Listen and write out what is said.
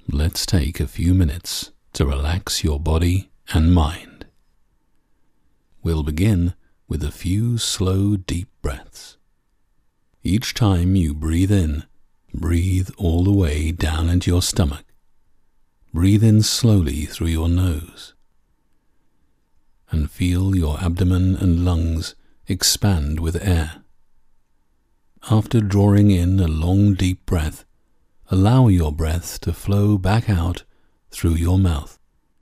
let's take a few minutes to relax your body and mind. We'll begin with a few slow, deep breaths. Each time you breathe in, breathe all the way down into your stomach. Breathe in slowly through your nose and feel your abdomen and lungs expand with air. After drawing in a long, deep breath, allow your breath to flow back out through your mouth.